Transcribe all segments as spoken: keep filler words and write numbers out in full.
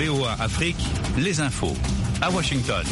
V O A Afrique, les infos à Washington.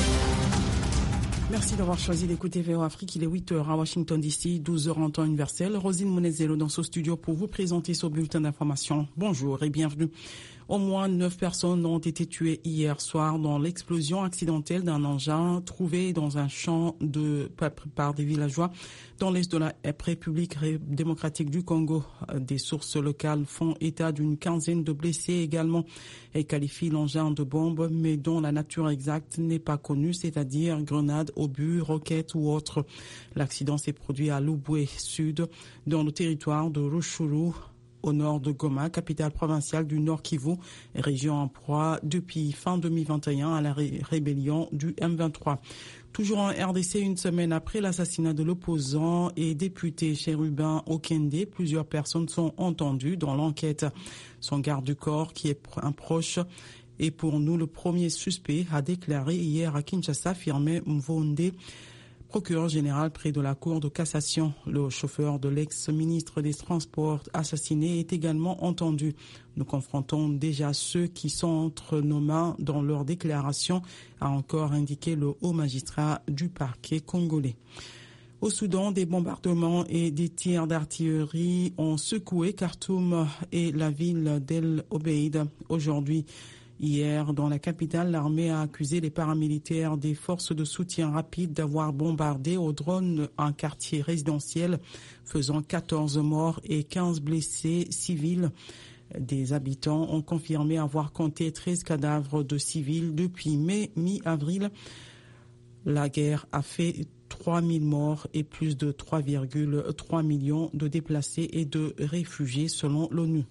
Merci d'avoir choisi d'écouter V O A Afrique. Il est huit heures à Washington D C, douze heures en temps universel. Rosine Monezelo dans ce studio pour vous présenter ce bulletin d'information. Bonjour et bienvenue. Au moins neuf personnes ont été tuées hier soir dans l'explosion accidentelle d'un engin trouvé dans un champ de par des villageois dans l'est de la République démocratique du Congo. Des sources locales font état d'une quinzaine de blessés également et qualifient l'engin de bombe, mais dont la nature exacte n'est pas connue, c'est-à-dire grenade, obus, roquettes ou autres. L'accident s'est produit à Lubwe Sud, dans le territoire de Rutshuru, au nord de Goma, capitale provinciale du Nord Kivu, région en proie depuis fin deux mille vingt et un à la ré- rébellion du M vingt-trois. Toujours en R D C, une semaine après l'assassinat de l'opposant et député Chérubin Okende, plusieurs personnes sont entendues dans l'enquête. Son garde du corps, qui est un proche, est pour nous le premier suspect, a déclaré hier à Kinshasa, affirmé Mvonde, procureur général près de la Cour de cassation. Le chauffeur de l'ex-ministre des Transports assassiné est également entendu. Nous confrontons déjà ceux qui sont entre nos mains dans leur déclaration, a encore indiqué le haut magistrat du parquet congolais. Au Soudan, des bombardements et des tirs d'artillerie ont secoué Khartoum et la ville d'El Obeid aujourd'hui. Hier, dans la capitale, l'armée a accusé les paramilitaires des forces de soutien rapide d'avoir bombardé au drone un quartier résidentiel, faisant quatorze morts et quinze blessés civils. Des habitants ont confirmé avoir compté treize cadavres de civils depuis mai, mi-avril. La guerre a fait trois mille morts et plus de trois virgule trois millions de déplacés et de réfugiés selon l'ONU.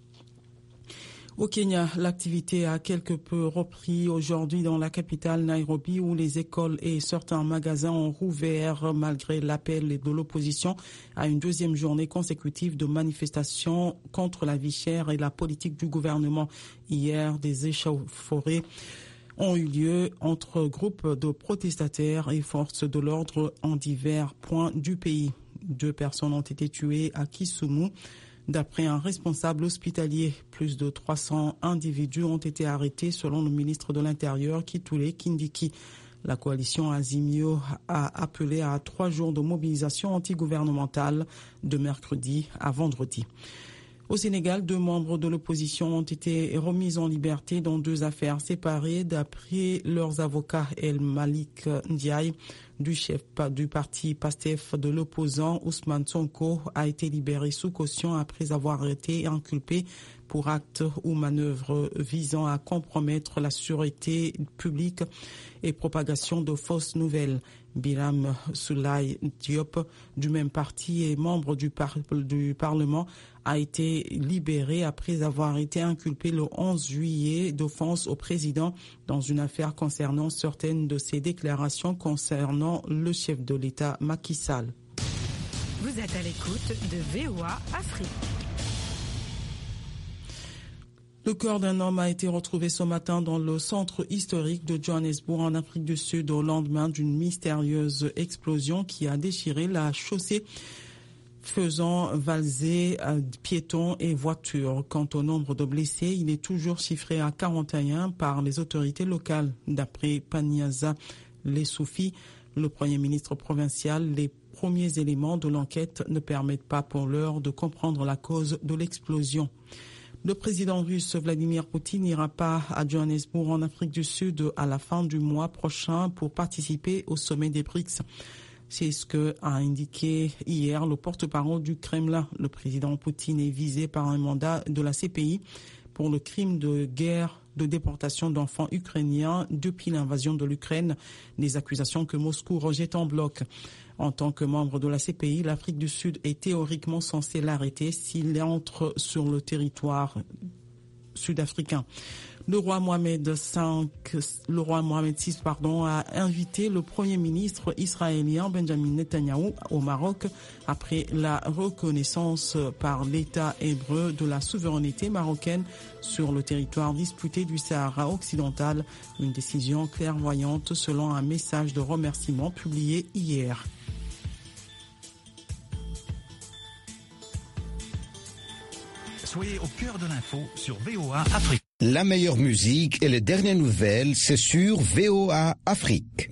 Au Kenya, l'activité a quelque peu repris aujourd'hui dans la capitale Nairobi, où les écoles et certains magasins ont rouvert malgré l'appel de l'opposition à une deuxième journée consécutive de manifestations contre la vie chère et la politique du gouvernement. Hier, des échauffourées ont eu lieu entre groupes de protestataires et forces de l'ordre en divers points du pays. Deux personnes ont été tuées à Kisumu. D'après un responsable hospitalier, plus de trois cents individus ont été arrêtés selon le ministre de l'Intérieur, Kitule Kindiki. La coalition Azimio a appelé à trois jours de mobilisation antigouvernementale de mercredi à vendredi. Au Sénégal, deux membres de l'opposition ont été remis en liberté dans deux affaires séparées. D'après leurs avocats, El Malik Ndiaye, du chef du parti PASTEF de l'opposant Ousmane Sonko, a été libéré sous caution après avoir été inculpé pour actes ou manœuvres visant à compromettre la sûreté publique et propagation de fausses nouvelles. Biram Soulaye Diop, du même parti et membre du, par- du Parlement, a été libéré après avoir été inculpé le onze juillet d'offense au président dans une affaire concernant certaines de ses déclarations concernant le chef de l'État Macky Sall. Vous êtes à l'écoute de V O A Afrique. Le corps d'un homme a été retrouvé ce matin dans le centre historique de Johannesburg en Afrique du Sud au lendemain d'une mystérieuse explosion qui a déchiré la chaussée, faisant valser piétons et voitures. Quant au nombre de blessés, il est toujours chiffré à quarante et un par les autorités locales. D'après Paniaza Lesoufi, le Premier ministre provincial, les premiers éléments de l'enquête ne permettent pas pour l'heure de comprendre la cause de l'explosion. Le président russe Vladimir Poutine n'ira pas à Johannesburg en Afrique du Sud à la fin du mois prochain pour participer au sommet des BRICS. C'est ce que a indiqué hier le porte-parole du Kremlin. Le président Poutine est visé par un mandat de la C P I pour le crime de guerre de déportation d'enfants ukrainiens depuis l'invasion de l'Ukraine, des accusations que Moscou rejette en bloc. En tant que membre de la C P I, l'Afrique du Sud est théoriquement censée l'arrêter s'il entre sur le territoire sud-africain. Le roi Mohamed cinq, le roi Mohamed six, pardon, a invité le premier ministre israélien Benjamin Netanyahou au Maroc après la reconnaissance par l'État hébreu de la souveraineté marocaine sur le territoire disputé du Sahara occidental. Une décision clairvoyante selon un message de remerciement publié hier. Soyez au cœur de l'info sur V O A Afrique. La meilleure musique et les dernières nouvelles, c'est sur V O A Afrique.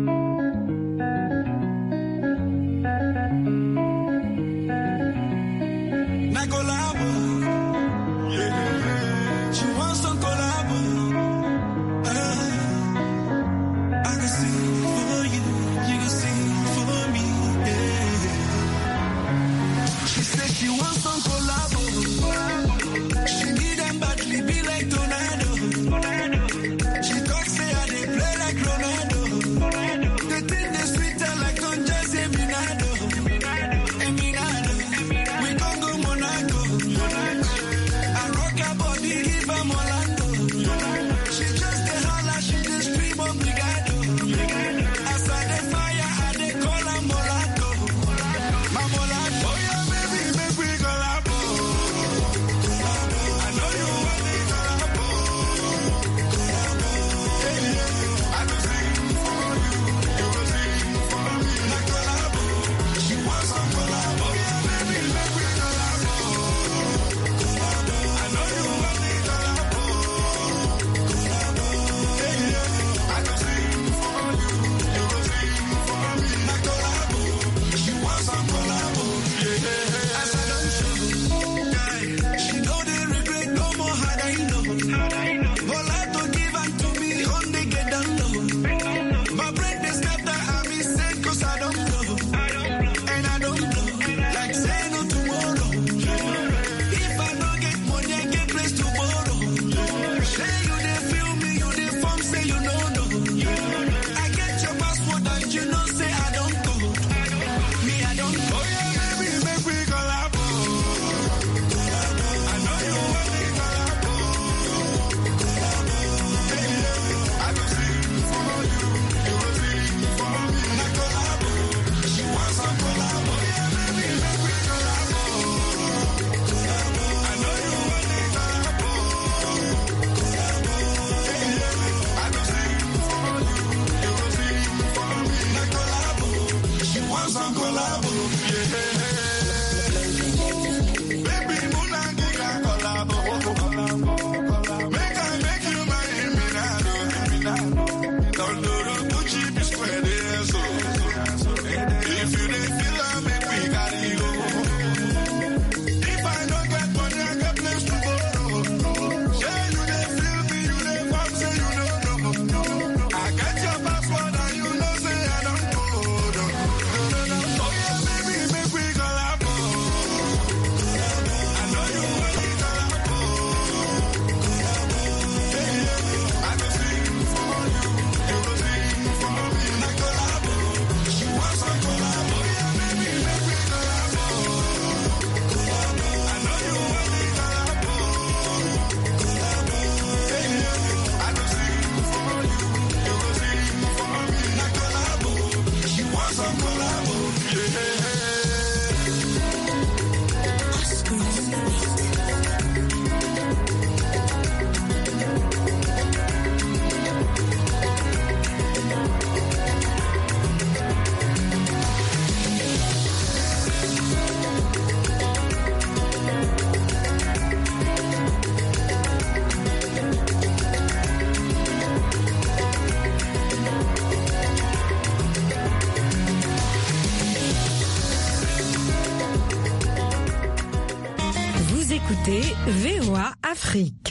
écoutez V O A Afrique.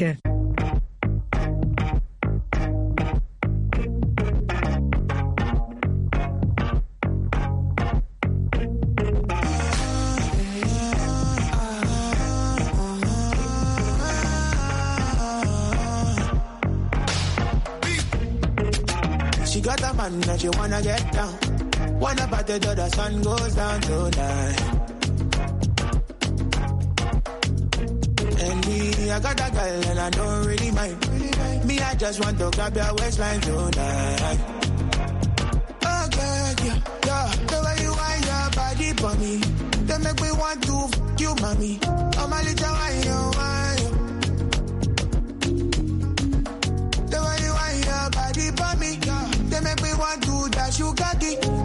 She got a man that she wanna get down. Wanna party till the sun goes down tonight. And me, I got a girl and I don't really mind. Me, I just want to grab your waistline tonight. Oh God, yeah, yeah. The way you wind your body for me, they make me want to f*** you, mommy. Oh my little wine, you wine. The way you wind your body for me, yeah. They make me want to dash you, got it.